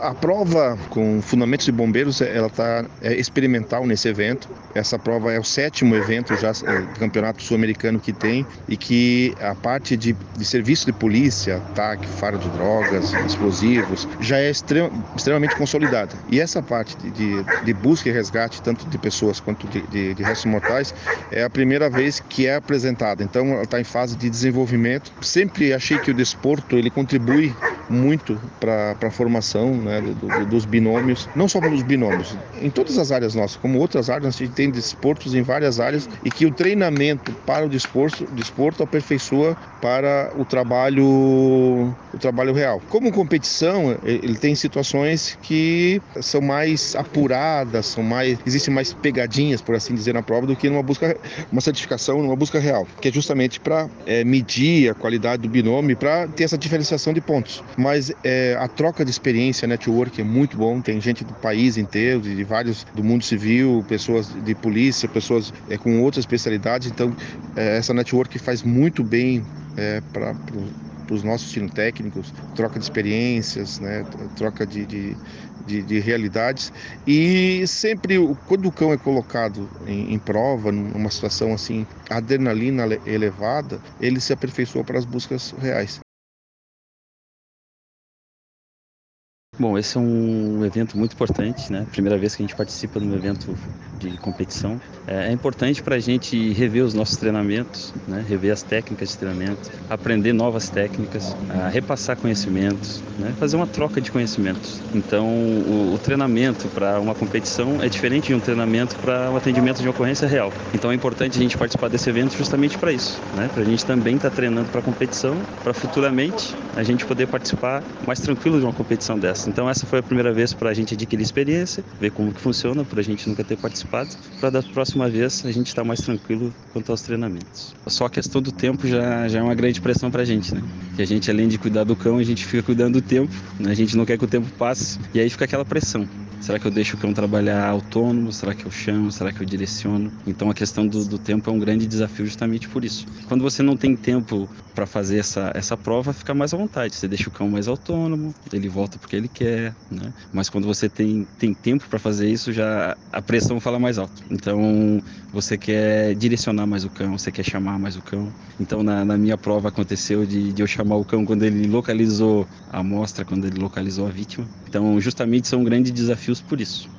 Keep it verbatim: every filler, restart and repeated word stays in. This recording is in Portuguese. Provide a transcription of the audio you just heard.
A prova com fundamentos de bombeiros, ela está é, experimental nesse evento. Essa prova é o sétimo evento já é, campeonato sul-americano que tem e que a parte de, de serviço de polícia, ataque, faro de drogas, explosivos, já é extrem, extremamente consolidada. E essa parte de, de, de busca e resgate, tanto de pessoas quanto de, de, de restos mortais, é a primeira vez que é apresentada. Então, ela está em fase de desenvolvimento. Sempre achei que o desporto ele contribui muito para a formação, né, do, do, dos binômios, não só pelos binômios, em todas as áreas nossas, como outras áreas, a gente tem desportos em várias áreas e que o treinamento para o desporto, desporto aperfeiçoa para o trabalho, o trabalho real. Como competição, ele tem situações que são mais apuradas, são mais, existem mais pegadinhas, por assim dizer, na prova do que numa busca, uma certificação, numa busca real, que é justamente para é, medir a qualidade do binômio, para ter essa diferenciação de pontos. Mas é, a troca de experiência, network é muito bom, tem gente do país inteiro, de, de vários, do mundo civil, pessoas de polícia, pessoas é, com outras especialidades, então é, essa network faz muito bem é, para os nossos times técnicos, troca de experiências, né, troca de, de, de, de realidades, e sempre, quando o cão é colocado em, em prova, numa situação assim, adrenalina elevada, ele se aperfeiçoa para as buscas reais. Bom, esse é um evento muito importante, né? Primeira vez que a gente participa de um evento de competição. É, é importante para a gente rever os nossos treinamentos, né? Rever as técnicas de treinamento, aprender novas técnicas, a repassar conhecimentos, né? Fazer uma troca de conhecimentos. Então, o, o treinamento para uma competição é diferente de um treinamento para um atendimento de ocorrência real. Então, é importante a gente participar desse evento justamente para isso, né? Para a gente também estar tá treinando para a competição, para futuramente a gente poder participar mais tranquilo de uma competição dessa. Então essa foi a primeira vez para a gente adquirir experiência, ver como que funciona, por a gente nunca ter participado, para da próxima vez a gente estar mais tranquilo quanto aos treinamentos. Só a questão do tempo já, já é uma grande pressão para a gente, né? Que a gente, além de cuidar do cão, a gente fica cuidando do tempo, né? A gente não quer que o tempo passe, e aí fica aquela pressão. Será que eu deixo o cão trabalhar autônomo? Será que eu chamo? Será que eu direciono? Então a questão do, do tempo é um grande desafio justamente por isso. Quando você não tem tempo para fazer essa, essa prova, fica mais à vontade. Você deixa o cão mais autônomo, ele volta porque ele quer, né? Mas quando você tem, tem tempo para fazer isso, já a pressão fala mais alto. Então você quer direcionar mais o cão, você quer chamar mais o cão. Então na, na minha prova aconteceu de, de eu chamar o cão quando ele localizou a amostra, quando ele localizou a vítima. Então justamente são grandes desafios por isso.